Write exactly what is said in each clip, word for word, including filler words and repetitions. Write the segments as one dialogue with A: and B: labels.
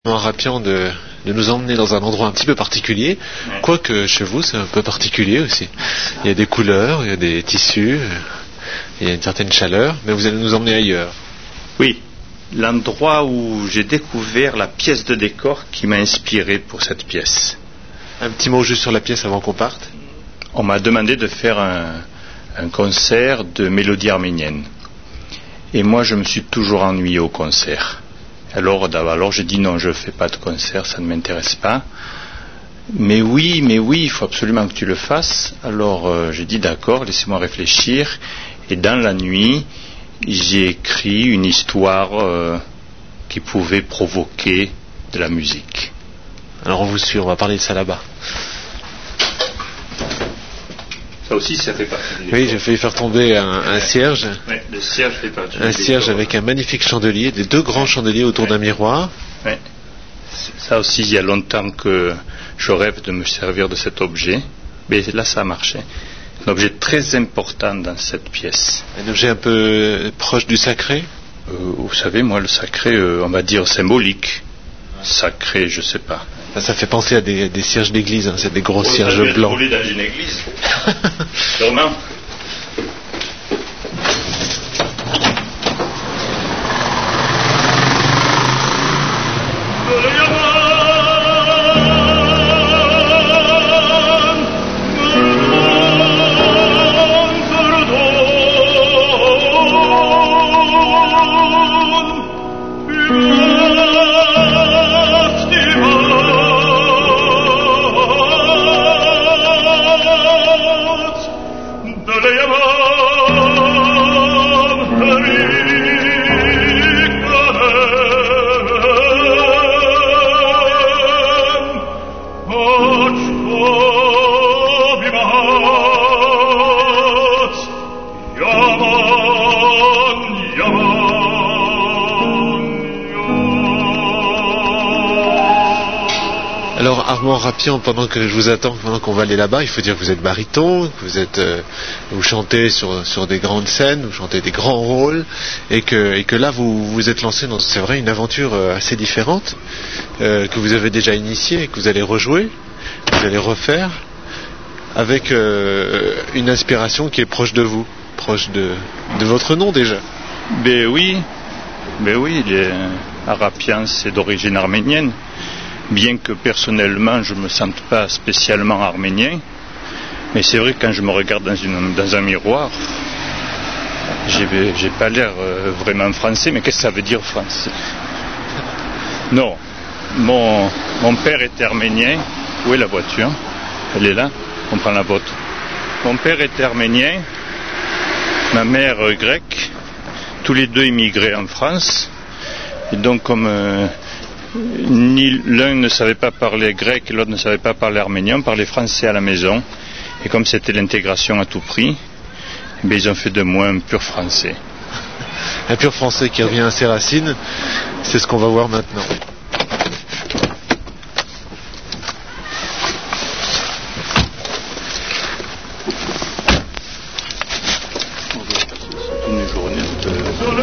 A: Arapian de, de nous emmener dans un endroit un petit peu particulier, ouais. Quoique chez vous c'est un peu particulier aussi. Il y a des couleurs, il y a des tissus, il y a une certaine chaleur, mais vous allez nous emmener ailleurs.
B: Oui, l'endroit où j'ai découvert la pièce de décor qui m'a inspiré pour cette pièce.
A: Un petit mot juste sur la pièce avant qu'on parte.
B: On m'a demandé de faire un, un concert de mélodie arménienne. Et moi je me suis toujours ennuyé au concert. Alors, alors j'ai dit non, je ne fais pas de concert, ça ne m'intéresse pas. Mais oui, mais oui, il faut absolument que tu le fasses. Alors euh, j'ai dit d'accord, laissez-moi réfléchir. Et dans la nuit, j'ai écrit une histoire euh, qui pouvait provoquer de la musique.
A: Alors on vous suit, on va parler de ça là-bas.
B: Ça aussi, ça fait partie du décor.
A: Oui, j'ai failli faire tomber un, un cierge.
B: Oui, le cierge fait partie
A: un du cierge décor. Avec un magnifique chandelier, des deux grands chandeliers autour oui. d'un miroir.
B: Oui. Ça aussi, il y a longtemps que je rêve de me servir de cet objet. Mais là, ça a marché. Un objet très important dans cette pièce.
A: Un objet un peu proche du sacré
B: euh, Vous savez, moi, le sacré, euh, on va dire symbolique. Sacré, je sais pas.
A: Ça fait penser à des, des cierges d'église, hein. C'est des gros oh, cierges blancs.
B: Vous dans une église. Sûrement.
A: Alors Armand Rapian, pendant que je vous attends, pendant qu'on va aller là-bas, il faut dire que vous êtes baryton, que vous êtes, euh, vous chantez sur sur des grandes scènes, vous chantez des grands rôles, et que et que là vous vous êtes lancé dans, c'est vrai, une aventure assez différente euh, que vous avez déjà initiée et que vous allez rejouer, que vous allez refaire avec euh, une inspiration qui est proche de vous, proche de de votre nom déjà.
B: Ben oui, ben oui, les Arapian c'est d'origine arménienne. Bien que personnellement je ne me sente pas spécialement arménien, mais c'est vrai que quand je me regarde dans, une, dans un miroir, j'ai, j'ai pas l'air euh, vraiment français, mais qu'est-ce que ça veut dire français? Non, mon, mon père était arménien. Où est la voiture? Elle est là, on prend la vôtre. Mon père était arménien, ma mère euh, grecque, tous les deux immigrés en France, et donc comme... Euh, ni l'un ne savait pas parler grec et l'autre ne savait pas parler arménien, on parlait français à la maison, et comme c'était l'intégration à tout prix, ben ils ont fait de moi un pur français.
A: Un pur français qui revient à ses racines, c'est ce qu'on va voir maintenant.
B: Une journée de...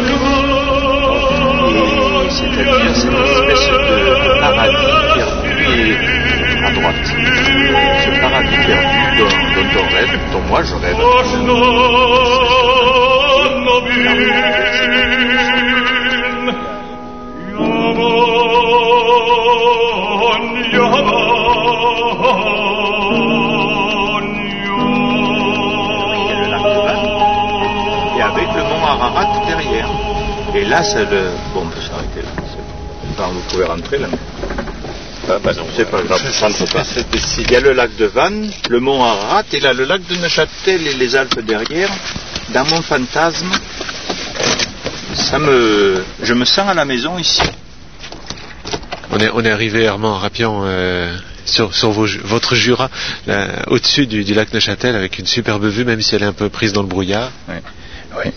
B: Et c'est-à-dire c'est une espèce de paradis perdu et à droite. Ce paradis perdu dont, dont on rêve, dont moi je rêve. Et avec le mont Ararat derrière. Et là, c'est le... Bon, on peut s'arrêter là. Enfin, vous pouvez rentrer là. Ah, bah non, c'est pas grave, je rentre pas. Il y a le lac de Vannes, le mont Ararat, et là, le lac de Neuchâtel et les Alpes derrière. Dans mon fantasme, ça me... je me sens à la maison ici.
A: On est, on est arrivé, Armand Rapian, euh, sur, sur vos, votre Jura, là, au-dessus du, du lac Neuchâtel, avec une superbe vue, même si elle est un peu prise dans le brouillard.
B: Oui, oui.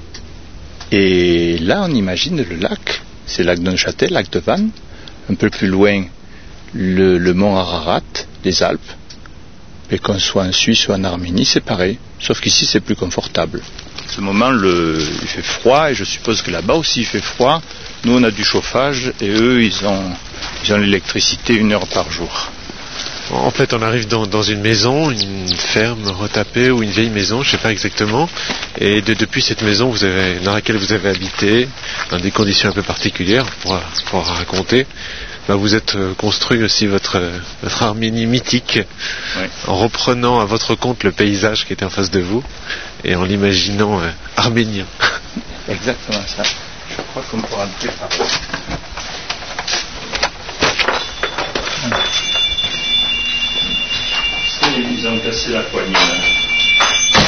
B: Et là, on imagine le lac. C'est le lac de Neuchâtel, le lac de Vannes. Un peu plus loin, le, le mont Ararat, les Alpes. Et qu'on soit en Suisse ou en Arménie, c'est pareil. Sauf qu'ici, c'est plus confortable. ce moment, le, il fait froid, et je suppose que là-bas aussi il fait froid. Nous, on a du chauffage, et eux, ils ont, ils ont l'électricité une heure par jour.
A: En fait, on arrive dans, dans une maison, une ferme retapée ou une vieille maison, je ne sais pas exactement. Et de, depuis cette maison vous avez, dans laquelle vous avez habité, dans des conditions un peu particulières, pour pour raconter, bah vous êtes euh, construit aussi votre, votre Arménie mythique, oui. En reprenant à votre compte le paysage qui était en face de vous et en l'imaginant euh, arménien.
B: Exactement ça. Je crois qu'on pourra entrer par là. Ils ont cassé la poignée là.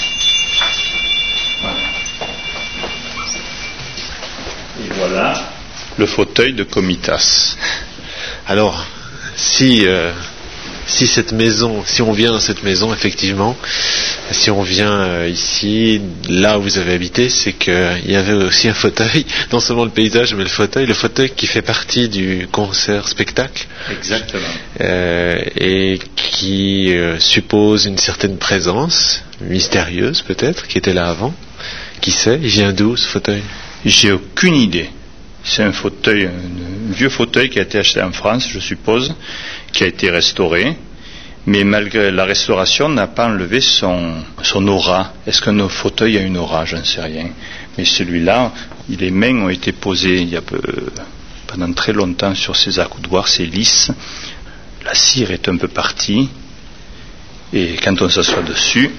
B: Voilà. Et voilà le fauteuil de Komitas.
A: Alors, si euh, si cette maison, si on vient dans cette maison, effectivement, si on vient euh, ici, là où vous avez habité, c'est qu'il y avait aussi un fauteuil, non seulement le paysage, mais le fauteuil, le fauteuil qui fait partie du concert-spectacle.
B: Exactement.
A: Euh, et qui euh, suppose une certaine présence, mystérieuse peut-être, qui était là avant. Qui sait, il vient d'où ce fauteuil?
B: J'ai aucune idée. C'est un fauteuil, un vieux fauteuil qui a été acheté en France, je suppose, qui a été restauré, mais malgré la restauration, n'a pas enlevé son, son aura. Est-ce qu'un fauteuil a une aura? Je ne sais rien. Mais celui-là, les mains ont été posées il y a peu, pendant très longtemps sur ses accoudoirs, c'est lisse. La cire est un peu partie, et quand on s'assoit dessus,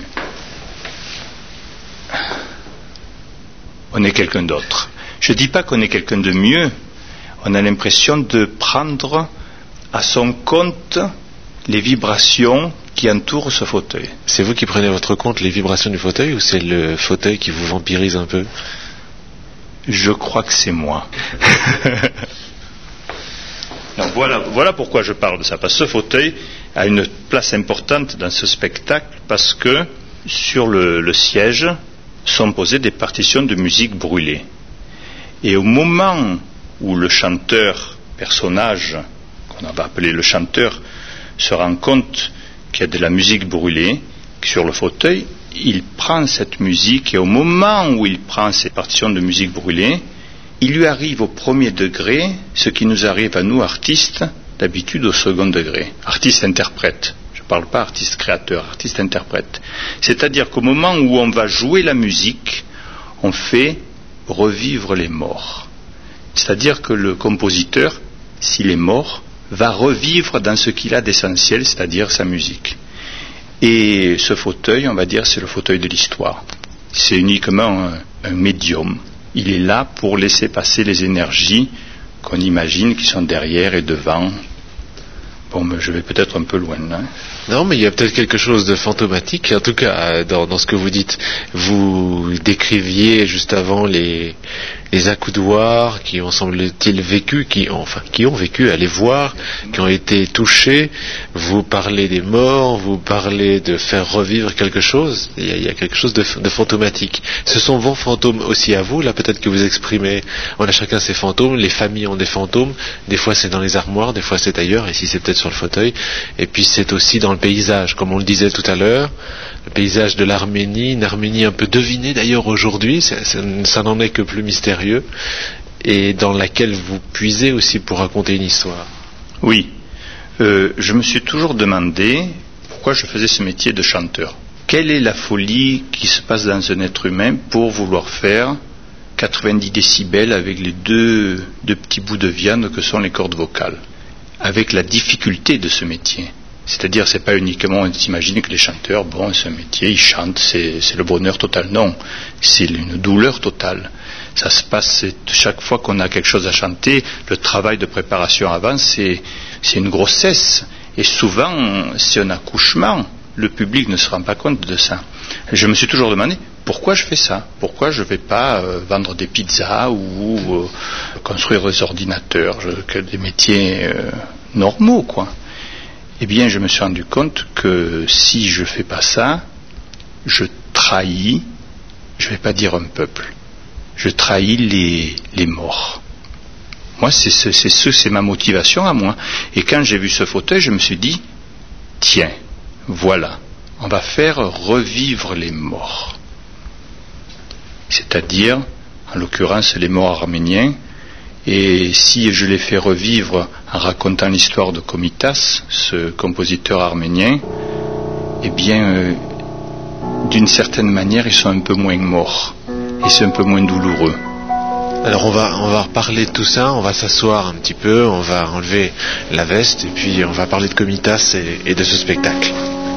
B: on est quelqu'un d'autre. Je ne dis pas qu'on est quelqu'un de mieux, on a l'impression de prendre à son compte les vibrations qui entourent ce fauteuil.
A: C'est vous qui prenez à votre compte les vibrations du fauteuil ou c'est le fauteuil qui vous vampirise un peu?
B: Je crois que c'est moi. Donc voilà, voilà pourquoi je parle de ça, parce que ce fauteuil a une place importante dans ce spectacle, parce que sur le, le siège sont posées des partitions de musique brûlée. Et au moment où le chanteur, personnage, qu'on va appeler le chanteur, se rend compte qu'il y a de la musique brûlée sur le fauteuil, il prend cette musique et au moment où il prend ces partitions de musique brûlée, il lui arrive au premier degré ce qui nous arrive à nous artistes d'habitude au second degré. Artiste-interprète. Je ne parle pas artiste-créateur, artiste-interprète. C'est-à-dire qu'au moment où on va jouer la musique, on fait revivre les morts. C'est-à-dire que le compositeur, s'il est mort, va revivre dans ce qu'il a d'essentiel, c'est-à-dire sa musique. Et ce fauteuil, on va dire, c'est le fauteuil de l'histoire. C'est uniquement un, un médium. Il est là pour laisser passer les énergies qu'on imagine qui sont derrière et devant. Bon, mais je vais peut-être un peu loin, hein.
A: Non, mais il y a peut-être quelque chose de fantomatique, en tout cas, dans, dans ce que vous dites. Vous décriviez juste avant les, les accoudoirs qui ont, semble-t-il, vécu, qui ont, enfin, qui ont vécu, à les voir, qui ont été touchés. Vous parlez des morts, vous parlez de faire revivre quelque chose. Il y a, il y a quelque chose de, de fantomatique. Ce sont vos fantômes aussi à vous, là, peut-être que vous exprimez, on a chacun ses fantômes, les familles ont des fantômes, des fois c'est dans les armoires, des fois c'est ailleurs, ici c'est peut-être sur le fauteuil, et puis c'est aussi dans le paysage, comme on le disait tout à l'heure, le paysage de l'Arménie, une Arménie un peu devinée d'ailleurs aujourd'hui, ça, ça, ça n'en est que plus mystérieux, et dans laquelle vous puisez aussi pour raconter une histoire.
B: Oui, euh, je me suis toujours demandé pourquoi je faisais ce métier de chanteur. Quelle est la folie qui se passe dans un être humain pour vouloir faire quatre-vingt-dix décibels avec les deux, deux petits bouts de viande que sont les cordes vocales, avec la difficulté de ce métier. C'est-à-dire, c'est pas uniquement, on s'imagine que les chanteurs, bon, c'est un métier, ils chantent, c'est, c'est le bonheur total. Non, c'est une douleur totale. Ça se passe, c'est, chaque fois qu'on a quelque chose à chanter, le travail de préparation avant, c'est, c'est une grossesse. Et souvent, c'est un accouchement. Le public ne se rend pas compte de ça. Et je me suis toujours demandé, pourquoi je fais ça? Pourquoi je ne vais pas euh, vendre des pizzas ou euh, construire des ordinateurs, je, que des métiers euh, normaux, quoi. Eh bien, je me suis rendu compte que si je ne fais pas ça, je trahis, je ne vais pas dire un peuple, je trahis les, les morts. Moi, c'est, c'est, c'est, c'est ma motivation à moi. Et quand j'ai vu ce fauteuil, je me suis dit, tiens, voilà, on va faire revivre les morts. c'est-à-dire, en l'occurrence, les morts arméniens. Et si je les fais revivre en racontant l'histoire de Komitas, ce compositeur arménien, eh bien, euh, d'une certaine manière, ils sont un peu moins morts. Et c'est un peu moins douloureux.
A: Alors on va, on va reparler de tout ça, on va s'asseoir un petit peu, on va enlever la veste et puis on va parler de Komitas et, et de ce spectacle.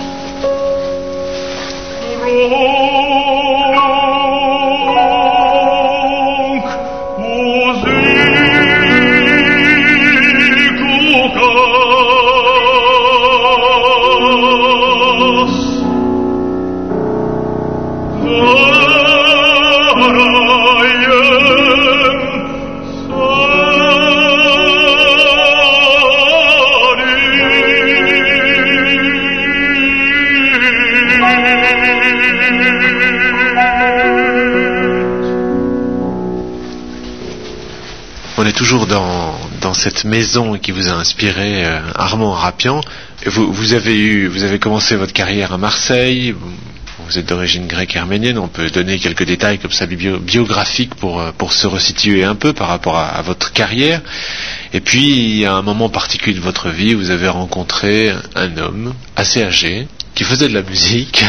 A: On est toujours dans, dans cette maison qui vous a inspiré, euh, Armand Arapian. Vous, vous avez eu, vous avez commencé votre carrière à Marseille. Vous, vous êtes d'origine grecque et arménienne. On peut donner quelques détails comme ça bio, biographiques pour, pour se resituer un peu par rapport à, à votre carrière. Et puis, à un moment particulier de votre vie, vous avez rencontré un homme assez âgé qui faisait de la musique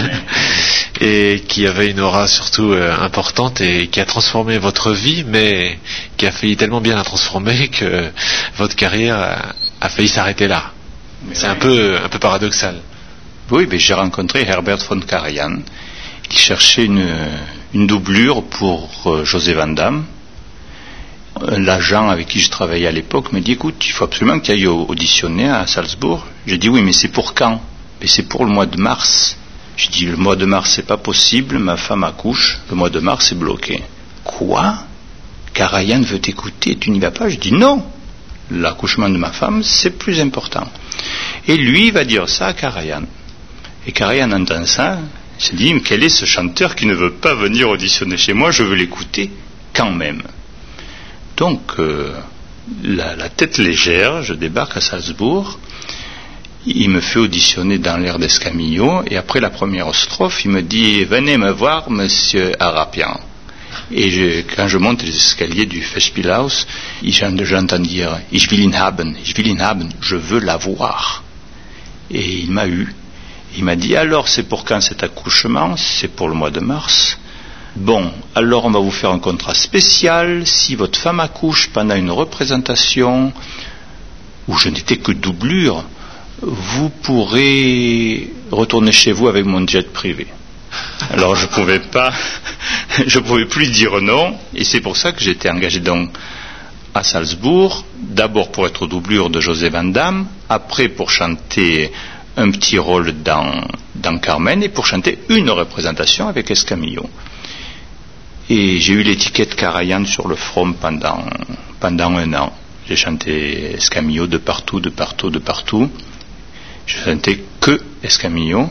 A: et qui avait une aura surtout euh, importante et qui a transformé votre vie, mais qui a failli tellement bien la transformer que votre carrière a, a failli s'arrêter là. Mais c'est oui. un peu un peu paradoxal.
B: Oui, mais j'ai rencontré Herbert von Karajan. Il cherchait une, une doublure pour euh, José Van Damme. L'agent avec qui je travaillais à l'époque me dit, écoute, il faut absolument que tu ailles auditionner à Salzbourg. J'ai dit, oui, mais c'est pour quand? Mais c'est pour le mois de mars. J'ai dit, le mois de mars, c'est pas possible, ma femme accouche, le mois de mars, c'est bloqué. Quoi? Karajan veut t'écouter, tu n'y vas pas? Je dis, non, l'accouchement de ma femme, c'est plus important. Et lui, il va dire ça à Karajan. Et Karajan entend ça, il se dit, mais quel est ce chanteur qui ne veut pas venir auditionner chez moi? Je veux l'écouter quand même. Donc, euh, la, la tête légère, je débarque à Salzbourg. Il me fait auditionner dans l'air d'Escamillo, et après la première strophe, il me dit, venez me voir, monsieur Arapian. Et je, quand je monte les escaliers du Festspielhaus, j'entends dire, ich will ihn haben, ich will ihn haben, je veux la voir. Et il m'a eu. Il m'a dit, alors c'est pour quand cet accouchement? C'est pour le mois de mars. Bon, alors on va vous faire un contrat spécial. Si votre femme accouche pendant une représentation où je n'étais que doublure, vous pourrez retourner chez vous avec mon jet privé. Alors je pouvais pas, je pouvais plus dire non, et c'est pour ça que j'étais engagé donc à Salzbourg, d'abord pour être doublure de José Van Damme, après pour chanter un petit rôle dans, dans Carmen, et pour chanter une représentation avec Escamillo. Et j'ai eu l'étiquette Karajan sur le front pendant, pendant un an. J'ai chanté Escamillo de partout, de partout, de partout. Je chantais que Escamillo,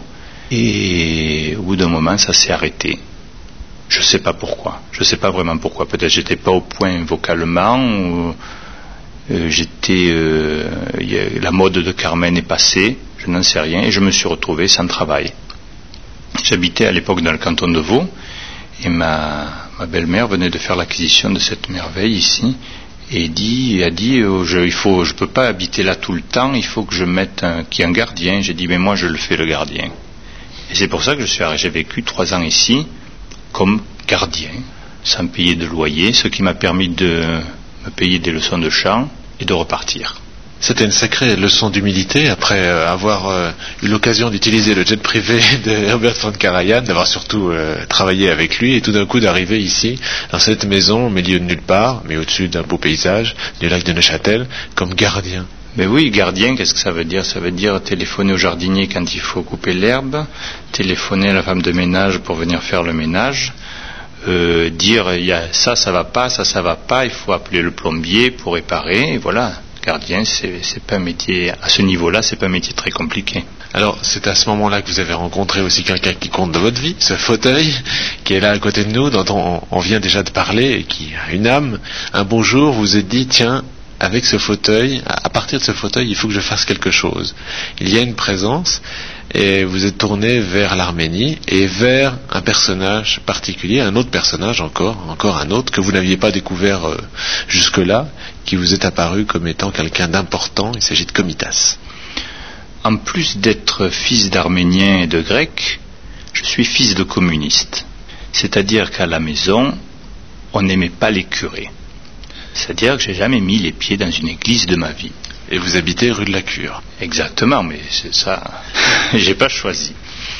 B: et au bout d'un moment ça s'est arrêté. Je ne sais pas pourquoi, je ne sais pas vraiment pourquoi. Peut-être j'étais pas au point vocalement, ou euh, j'étais euh, y a, la mode de Carmen est passée, je n'en sais rien, et je me suis retrouvé sans travail. J'habitais à l'époque dans le canton de Vaud, et ma, ma belle-mère venait de faire l'acquisition de cette merveille ici. Et dit, a dit, euh, je, il faut, je peux pas habiter là tout le temps, il faut que je mette un, qu'il y ait un gardien. J'ai dit, mais moi je le fais le gardien. Et c'est pour ça que je suis, j'ai vécu trois ans ici comme gardien, sans payer de loyer, ce qui m'a permis de me payer des leçons de chant et de repartir.
A: C'était une sacrée leçon d'humilité après euh, avoir euh, eu l'occasion d'utiliser le jet privé de Herbert von Karajan, d'avoir surtout euh, travaillé avec lui et tout d'un coup d'arriver ici, dans cette maison, au milieu de nulle part, mais au-dessus d'un beau paysage, du lac de Neuchâtel, comme gardien.
B: Mais oui, gardien, qu'est-ce que ça veut dire? Ça veut dire téléphoner au jardinier quand il faut couper l'herbe, téléphoner à la femme de ménage pour venir faire le ménage, euh, dire il y a ça, ça va pas, ça, ça va pas, il faut appeler le plombier pour réparer, et voilà. Gardien, c'est, c'est pas un métier, à ce niveau-là, c'est pas un métier très compliqué.
A: Alors, c'est à ce moment-là que vous avez rencontré aussi quelqu'un qui compte dans votre vie, ce fauteuil, qui est là à côté de nous, dont on, on vient déjà de parler, et qui a une âme. Un beau jour, vous vous êtes dit, tiens, avec ce fauteuil, à partir de ce fauteuil, il faut que je fasse quelque chose. Il y a une présence, et vous êtes tourné vers l'Arménie et vers un personnage particulier, un autre personnage encore, encore un autre que vous n'aviez pas découvert euh, jusque-là, qui vous est apparu comme étant quelqu'un d'important. Il s'agit de Komitas.
B: En plus d'être fils d'Arméniens et de Grecs, je suis fils de communistes. C'est-à-dire qu'à la maison, on n'aimait pas les curés. C'est-à-dire que j'ai jamais mis les pieds dans une église de ma vie.
A: Et vous habitez rue de la Cure.
B: Exactement, mais c'est ça, j'ai pas choisi.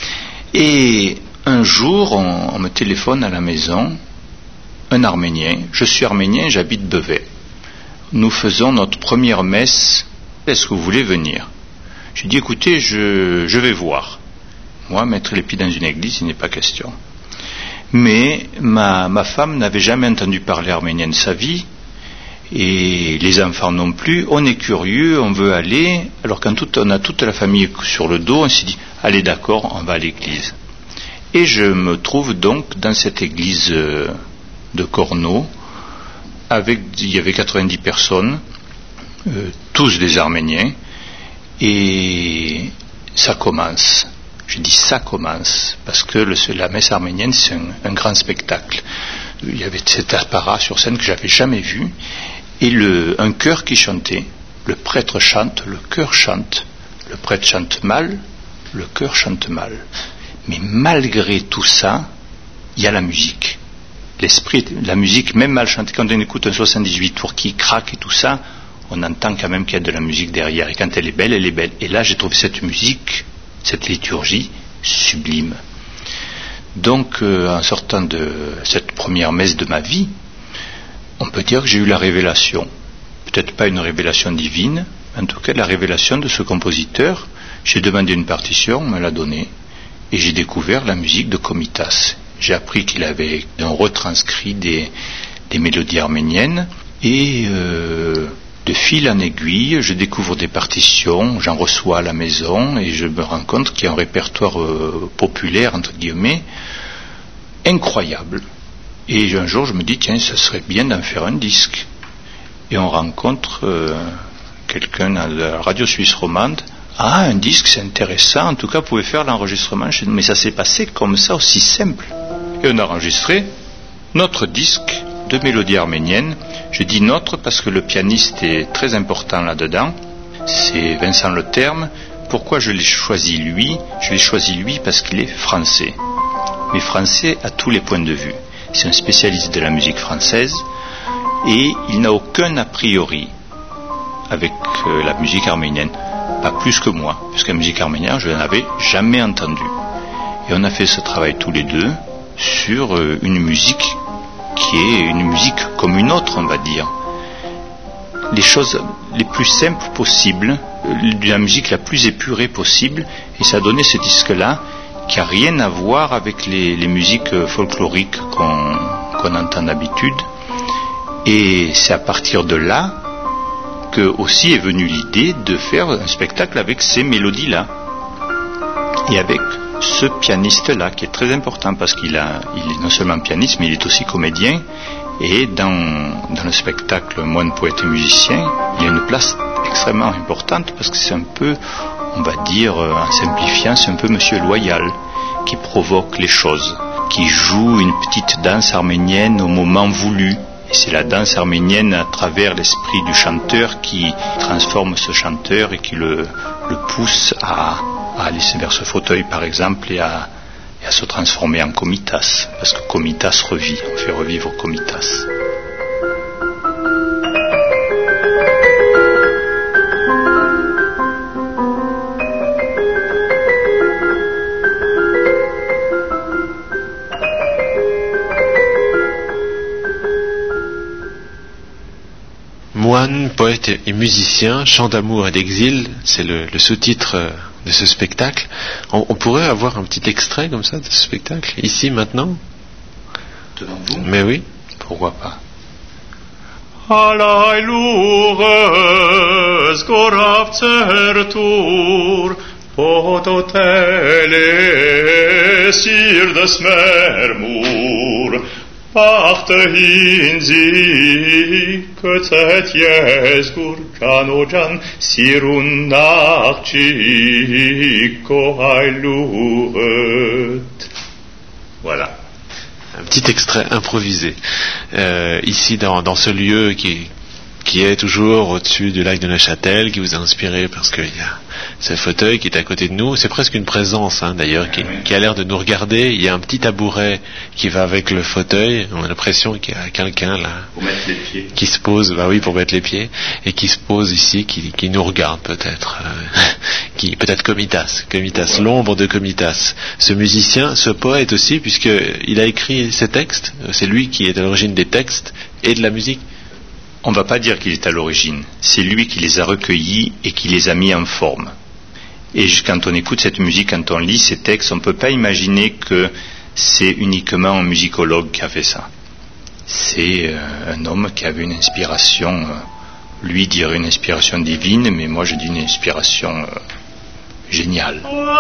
B: Et un jour, on, on me téléphone à la maison, un Arménien, je suis Arménien, j'habite Beauvais. Nous faisons notre première messe, est-ce que vous voulez venir? J'ai dit, écoutez, je, je vais voir. Moi, mettre les pieds dans une église, il n'est pas question. Mais ma, ma femme n'avait jamais entendu parler arménien de sa vie, et les enfants non plus. On est curieux, on veut aller. Alors quand tout, on a toute la famille sur le dos, on s'est dit, allez d'accord, on va à l'église. Et je me trouve donc dans cette église de Corneau, avec, il y avait quatre-vingt-dix personnes, euh, tous des Arméniens, et ça commence. Je dis ça commence, parce que le, la messe arménienne, c'est un, un grand spectacle. Il y avait cet apparat sur scène que j'avais jamais vu, et le, un chœur qui chantait. Le prêtre chante, le chœur chante. Le prêtre chante mal, le chœur chante mal. Mais malgré tout ça, il y a la musique. L'esprit, la musique, même mal chantée, quand on écoute un soixante-dix-huit tours qui craque et tout ça, on entend quand même qu'il y a de la musique derrière. Et quand elle est belle, elle est belle. Et là, j'ai trouvé cette musique, cette liturgie, sublime. Donc, euh, en sortant de cette première messe de ma vie, on peut dire que j'ai eu la révélation. Peut-être pas une révélation divine, mais en tout cas la révélation de ce compositeur. J'ai demandé une partition, on me l'a donnée, et j'ai découvert la musique de Komitas. J'ai appris qu'il avait retranscrit des, des mélodies arméniennes, et euh, de fil en aiguille, je découvre des partitions, j'en reçois à la maison, et je me rends compte qu'il y a un répertoire euh, populaire, entre guillemets, incroyable. Et un jour, je me dis, tiens, ça serait bien d'en faire un disque. Et on rencontre euh, quelqu'un à la radio suisse romande. Ah, un disque, c'est intéressant. En tout cas, vous pouvez faire l'enregistrement chez nous. Mais ça s'est passé comme ça, aussi simple. Et on a enregistré notre disque de mélodie arménienne. Je dis notre parce que le pianiste est très important là-dedans. C'est Vincent Leterme. Pourquoi je l'ai choisi lui? Je l'ai choisi lui parce qu'il est français. Mais français à tous les points de vue. C'est un spécialiste de la musique française et il n'a aucun a priori avec euh, la musique arménienne, pas plus que moi, parce que la musique arménienne, je n'en avais jamais entendu. Et on a fait ce travail tous les deux sur euh, une musique qui est une musique comme une autre, on va dire. Les choses les plus simples possibles, euh, la musique la plus épurée possible, et ça a donné ce disque-là, qui n'a rien à voir avec les, les musiques folkloriques qu'on, qu'on entend d'habitude. Et c'est à partir de là que aussi est venue l'idée de faire un spectacle avec ces mélodies-là. Et avec ce pianiste-là, qui est très important, parce qu'il a, il est non seulement pianiste, mais il est aussi comédien. Et dans, dans le spectacle Moine, poète et musicien, il a une place extrêmement importante, parce que c'est un peu, on va dire, en simplifiant, c'est un peu Monsieur Loyal qui provoque les choses, qui joue une petite danse arménienne au moment voulu. Et c'est la danse arménienne à travers l'esprit du chanteur qui transforme ce chanteur et qui le, le pousse à, à aller vers ce fauteuil, par exemple, et à, et à se transformer en Komitas. Parce que Komitas revit, on fait revivre Komitas.
A: Moine, poète et musicien, chant d'amour et d'exil, c'est le, le sous-titre de ce spectacle. On, on pourrait avoir un petit extrait comme ça de ce spectacle, ici, maintenant?
B: Devant vous?
A: Mais oui.
B: Pourquoi pas?
C: Alailuges gorav certur pototele sirdes mermur Pachtahinzi Kötet Jezgur Janojan Sirunnak Chiko Hailuet.
B: Voilà.
A: Un petit extrait improvisé. Euh, ici, dans, dans ce lieu qui, qui est toujours au-dessus du lac de Neuchâtel, qui vous a inspiré parce qu'il y a ce fauteuil qui est à côté de nous. C'est presque une présence, hein, d'ailleurs, qui, qui a l'air de nous regarder. Il y a un petit tabouret qui va avec le fauteuil. On a l'impression qu'il y a quelqu'un là
B: Pour mettre les pieds.
A: qui se pose, bah oui, pour mettre les pieds, et qui se pose ici, qui, qui nous regarde peut-être, euh, qui peut-être Komitas, Komitas, ouais. L'ombre de Komitas. Ce musicien, ce poète aussi, puisque il a écrit ces textes. C'est lui qui est à l'origine des textes et de la musique.
B: On ne va pas dire qu'il est à l'origine. C'est lui qui les a recueillis et qui les a mis en forme. Et quand on écoute cette musique, quand on lit ces textes, on ne peut pas imaginer que c'est uniquement un musicologue qui a fait ça. C'est euh, un homme qui avait une inspiration, euh, lui dirait une inspiration divine, mais moi je dis une inspiration euh, géniale.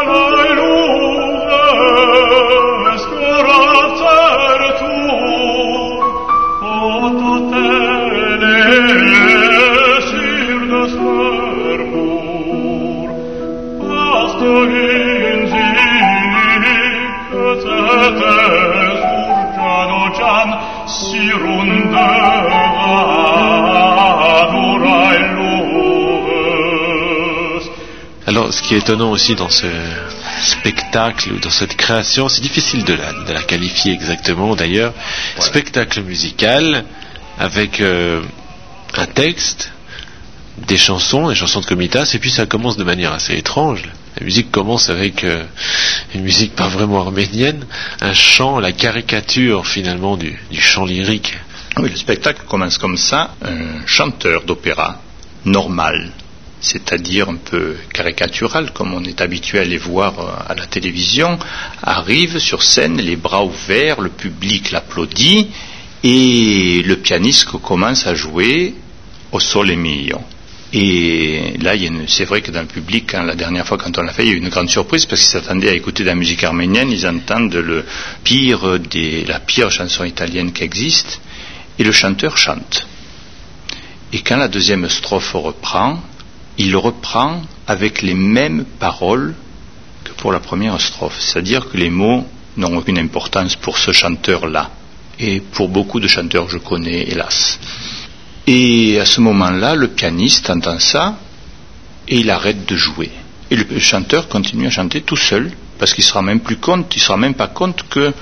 A: Alors, ce qui est étonnant aussi dans ce spectacle ou dans cette création, c'est difficile de la, de la qualifier exactement d'ailleurs, ouais. Spectacle musical avec euh, un texte, des chansons, des chansons de Komitas, et puis ça commence de manière assez étrange. La musique commence avec euh, une musique pas vraiment arménienne, un chant, la caricature finalement du, du chant lyrique.
B: Oui, le spectacle commence comme ça. Un chanteur d'opéra normal, c'est-à-dire un peu caricatural, comme on est habitué à les voir à la télévision, arrive sur scène, les bras ouverts, le public l'applaudit, et le pianiste commence à jouer au Sole Mio. Et là, il y a une, c'est vrai que dans le public, quand, la dernière fois quand on l'a fait, il y a eu une grande surprise parce qu'ils s'attendaient à écouter de la musique arménienne. Ils entendent le pire des, la pire chanson italienne qui existe, et le chanteur chante. Et quand la deuxième strophe reprend, il reprend avec les mêmes paroles que pour la première strophe. C'est-à-dire que les mots n'ont aucune importance pour ce chanteur-là, et pour beaucoup de chanteurs que je connais, hélas. Et à ce moment-là, le pianiste entend ça et il arrête de jouer. Et le chanteur continue à chanter tout seul parce qu'il ne se rend même plus compte, il ne se rend même pas compte que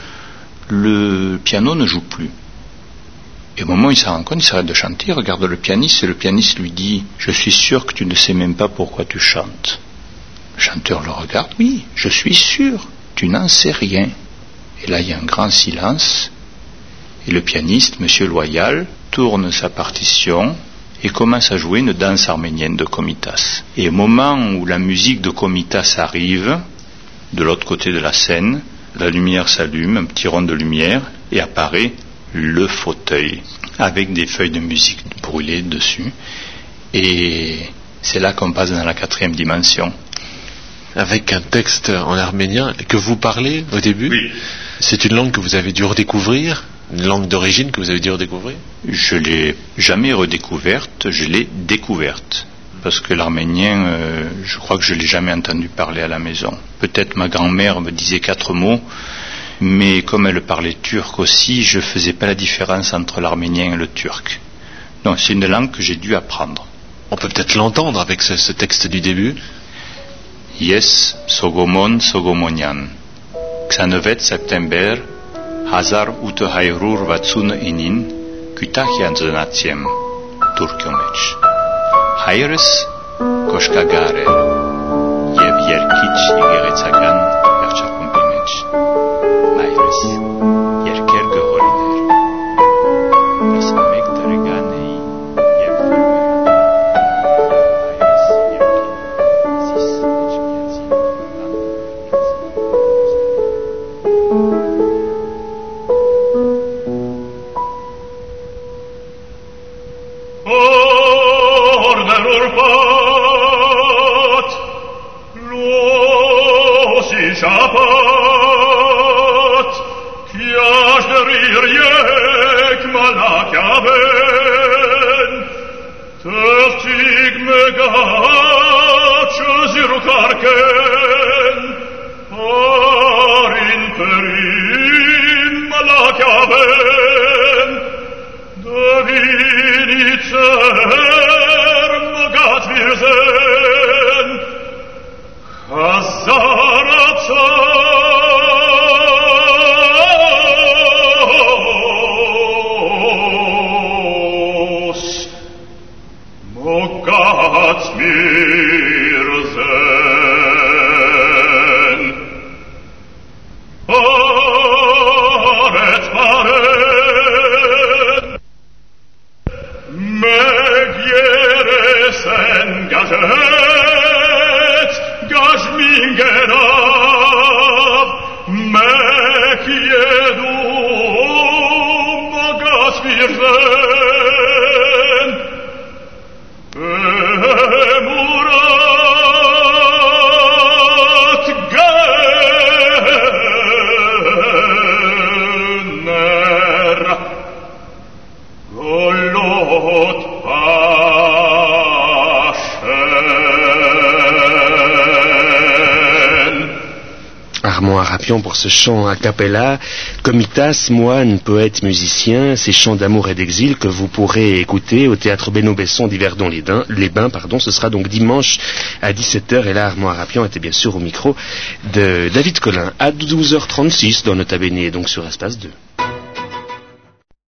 B: le piano ne joue plus. Et au moment où il s'en rend compte, il s'arrête de chanter, il regarde le pianiste et le pianiste lui dit « Je suis sûr que tu ne sais même pas pourquoi tu chantes. » Le chanteur le regarde « Oui, je suis sûr, tu n'en sais rien. » Et là, il y a un grand silence et le pianiste, Monsieur Loyal, tourne sa partition et commence à jouer une danse arménienne de Komitas. Et au moment où la musique de Komitas arrive, de l'autre côté de la scène, la lumière s'allume, un petit rond de lumière, et apparaît le fauteuil, avec des feuilles de musique brûlées dessus. Et c'est là qu'on passe dans la quatrième dimension.
A: Avec un texte en arménien que vous parlez au début.
B: Oui.
A: C'est une langue que vous avez dû redécouvrir, une langue d'origine que vous avez dû redécouvrir?
B: Je ne l'ai jamais redécouverte, je l'ai découverte. Parce que l'arménien, euh, je crois que je ne l'ai jamais entendu parler à la maison. Peut-être ma grand-mère me disait quatre mots, mais comme elle parlait turc aussi, je ne faisais pas la différence entre l'arménien et le turc. Non, c'est une langue que j'ai dû apprendre.
A: On peut peut-être l'entendre avec ce, ce texte du début.
B: Yes, Sogomon Sogomonian. vingt-neuf septembre հազար ութ հարյուր վաթսունինին Kütahya ծնացեմ Թուրքիո մեջ։ Հայրս կոշկագար է եւ երկիչ եկեղեցական վերջակումբի մեջ։ Մայրս երկեր գողորիներ։ տասնմեկ տարեկան էի եւ հայրս երկիչ զիս չկեցի։
C: Order urpat, los archen, orin perin malachiaven, Davinicer mogat wir sehen, Hazaratsos mogat wir sehen. Paret, paret, megieresen gazet, gazmingerab, mekiedum mogat wir sehen. Emurat gener, golot
D: Armand Arapian pour ce chant a cappella, Comitas, moine, poète, musicien, ces chants d'amour et d'exil que vous pourrez écouter au théâtre Benoît-Besson d'Yverdon-les-Bains. Les Bains, pardon, ce sera donc dimanche à dix-sept heures et là Armand Arapian était bien sûr au micro de David Collin à douze heures trente-six dans Nota Bene et donc sur Espace deux.